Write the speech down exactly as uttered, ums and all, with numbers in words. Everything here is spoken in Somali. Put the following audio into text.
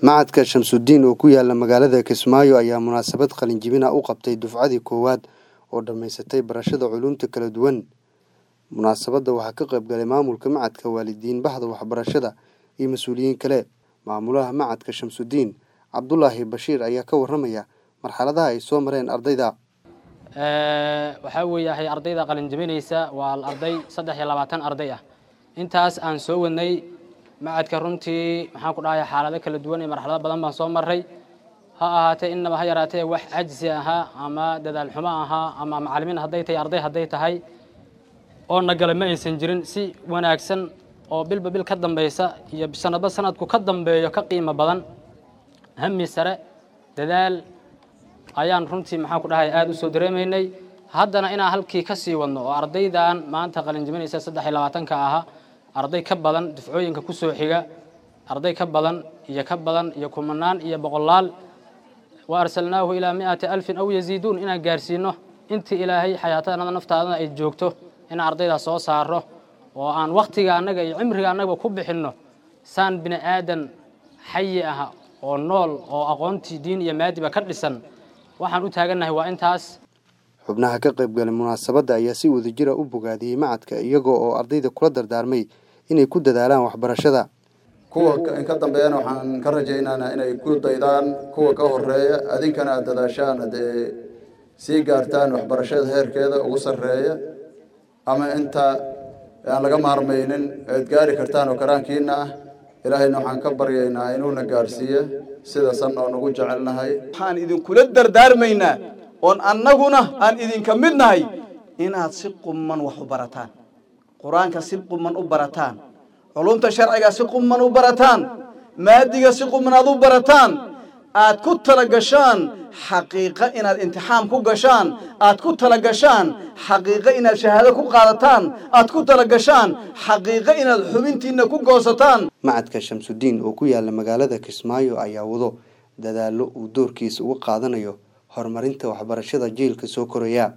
Macadka Shamsuddin oo ku yaala magaalada Kismaayo ayaa munaasabad qalin jebin ah u qabtay dufcadii koowaad oo dhamaysatay barashada culuumta kala duwan. Munaasabadda waxaa ka qayb galay maamulka macadka, waalidiin, bahda waxbarashada iyo mas'uuliyiin kale. Maamulaha macadka Shamsuddin, Cabdullaahi Bashiir, ayaa ka warramaya marxaladaha ay soo mareen ardayda. ee waxa weeyahay ardayda qalin jebinaysa waa arday saddex iyo labaatan arday ah. Intaas aan soo wadnay macadka runtii maxaan ku dhahay xaalado kala duwan iyo marxalado badan baan soo maray. ha ahaatee inaba ha yaraatee wax ajzi aha ama dadaal xumo aha ama macallimiin haday tahay arday haday tahay oo nagala ma aysan jirin si wanaagsan oo bilba bil ka dambaysa iyo sanadba sanadku ka dambeeyo ka qiimo badan hammi sare dadaal ayaan runtii maxaan ku dhahay aad u soo dareemaynay. haddana inaan halkii ka sii wadno oo ardaydan maanta qalin jebinaysa saddex iyo labaatan ka aha arday ka badan dufcooyinka ku soo xiga arday ka badan iyo ka badan iyo kumanaan iyo boqolaal wa arsalnaahu ilaa mi'ati alfin aw yaziidun inaan gaarsiino intii ilaahay xayaatada naftaadana ay joogto in ardayda soo saaro oo aan waqtiga anaga iyo cimriga anaga ku bixino saan bini aadan xayyi ah oo nool oo aqoontii diin iyo maadiba ka dhisan. waxaan u taaganahay waa intaas. Xubnaha ka qayb galay munaasabadda ayaa si wadajir ah u bogaadiyay macadka iyagoo oo ardayda kula dardaarmay inay ku dadaalaan waxbarashada. kuwa ka dambeeyana waxaan ka rajaynaynaa inay ku daydaan kuwa ka horeeya adinkana aad dadaashaan hadee sii gaartaan waxbarashada heerkeeda ugu sarreeya ama inta aan laga maarmaynin aad gaari kartaan oo karaankiina ah. ilaahayna waxaan ka baryaynaa inuuna gaarsiiyo sida san oo nagu jecelnahay. waxaan idinkula dardaarmaynaa oon annaguna aan idinka mid nahay inaad si qumman wax u barataan, quraanka si qumman u barataan, culumta sharciga si qumman u barataan, maadiga si qumman aad u barataan, aad ku tala gashaan xaqiiqo inaad imtixaan ku gashaan, aad ku tala gashaan xaqiiqo inaad shahaado ku qaadataan, aad ku tala gashaan xaqiiqo inaad xubintiina ku goosataan. Macadka Shamsuddin oo ku yaala magaalada Kismaayo ayaa wado dadaallo uu doorkiisa uga qaadanayo horumarinta waxbarashada jiilka soo koraya.